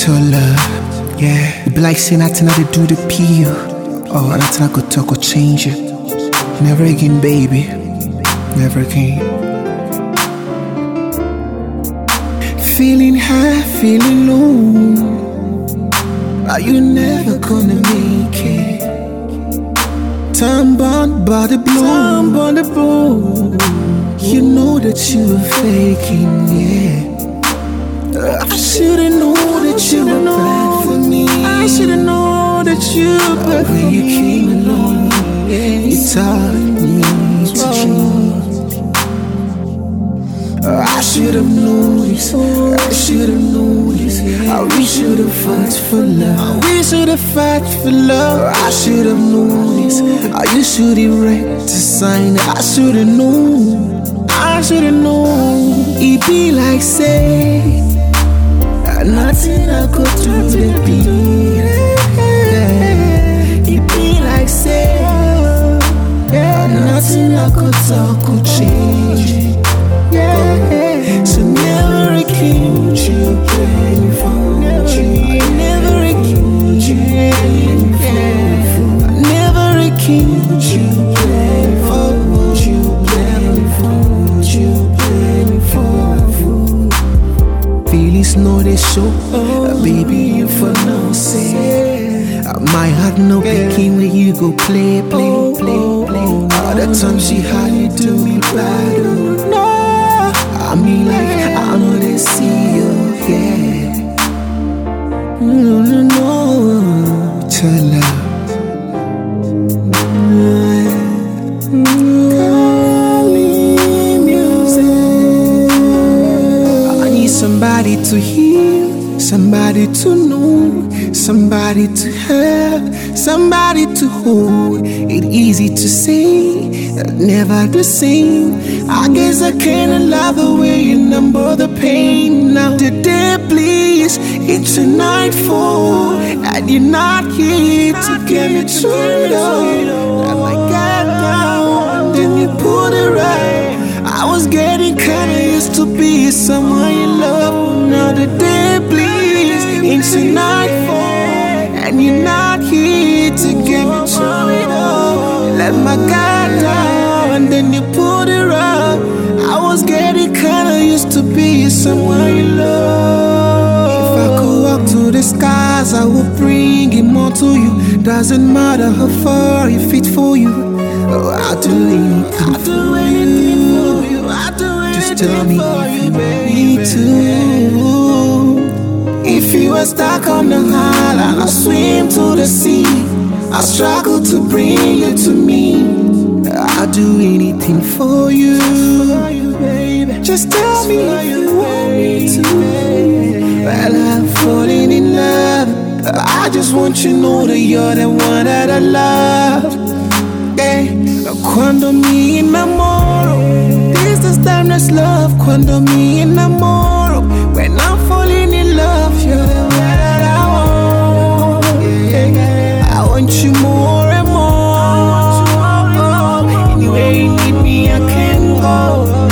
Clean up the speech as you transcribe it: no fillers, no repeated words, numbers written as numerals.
to love, yeah. It be like saying nothing I do the peel. Oh, nothing I could talk or change it. Never again, baby. Never again. Feeling high, feeling low. Are you never gonna make it? Time bound by the blow. You know that you were faking, yeah. I should've known that you were bad for me. I should've known that you were bad for me. When you came along, you taught me to change. I should've known this. I should've known this. We should've fought for love. We should've fought for love. I should've known this. You should've read to sign. I should've known. I should've known. It be like say nothing I could do to be. It be like say nothing I could talk could change. So never again would you play me for you. Never again would you play me for. Never again would you play me for. Would you play me for? Would you play me for? Feelings know they show, baby you for no say. My heart no picking where you go play. All the time she had you do me bad, oh no. I mean like I know they see you, yeah. No, to love. I need somebody to hear, somebody to know, somebody to have, somebody to hold. It's easy to say, never the same. I guess I can't love the way you number the pain. Now today please, it's a nightfall, and you're not here to get me turned on. Let my guard down, then you put it right. I was getting kinda used to be someone you love. Now today please, it's a nightfall, and you're not here to get me turned on. Let my guard down, and then you put it right. I was getting kinda used to be someone you love. If I could walk to the skies, I would bring it more to you. Doesn't matter how far you fit for you. Oh, I'll do anything for you. Just tell me if you need to. If you were stuck on the island, I'll swim to the sea. I struggle to bring you to me. I'll do anything for you. Just tell me if you want me to. Well, I'm falling in love. I just want you to know that you're the one that I love. Quando mi enamoro, this is timeless love. Quando mi enamoro, when I'm falling in love, you're the one that I want. I want you more and more. Anywhere you need me, I can go.